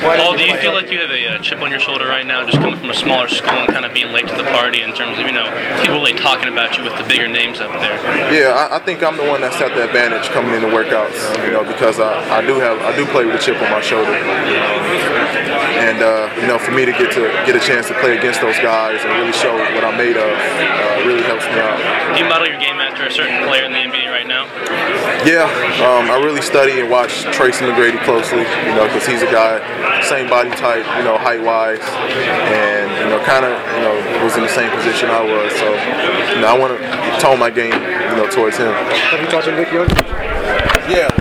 Paul, do you feel like you have a chip on your shoulder right now, just coming from a smaller school and kind of being late to the party in terms of, people really talking about you with the bigger names up there? Yeah, I think I'm the one that's at the advantage coming into workouts, because I do play with a chip on my shoulder, and for me to get a chance to play against those guys and really show what I'm made of really helps me out. Do you model your game after a certain player in the NBA right now? Yeah, I really study and watch Tracy McGrady closely, because he's a guy, same body type, height-wise, and kind of, was in the same position I was. So, I want to tone my game, towards him. Have you talked to Nick Young? Yeah.